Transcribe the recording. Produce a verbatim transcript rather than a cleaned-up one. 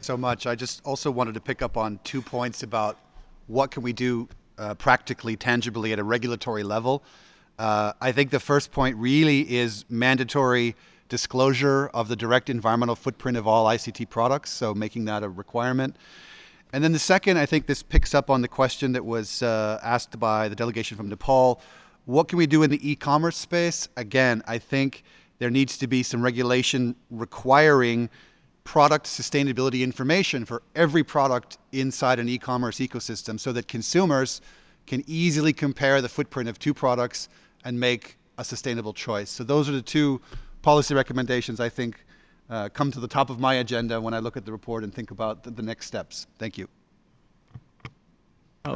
so much. I just also wanted to pick up on two points about what can we do uh, practically, tangibly at a regulatory level. Uh, I think the first point really is mandatory disclosure of the direct environmental footprint of all I C T products, so making that a requirement. And then the second, I think this picks up on the question that was uh, asked by the delegation from Nepal. What can we do in the e-commerce space? Again, I think there needs to be some regulation requiring product sustainability information for every product inside an e-commerce ecosystem so that consumers can easily compare the footprint of two products and make a sustainable choice. So those are the two policy recommendations I think uh, come to the top of my agenda when I look at the report and think about the, the next steps. Thank you.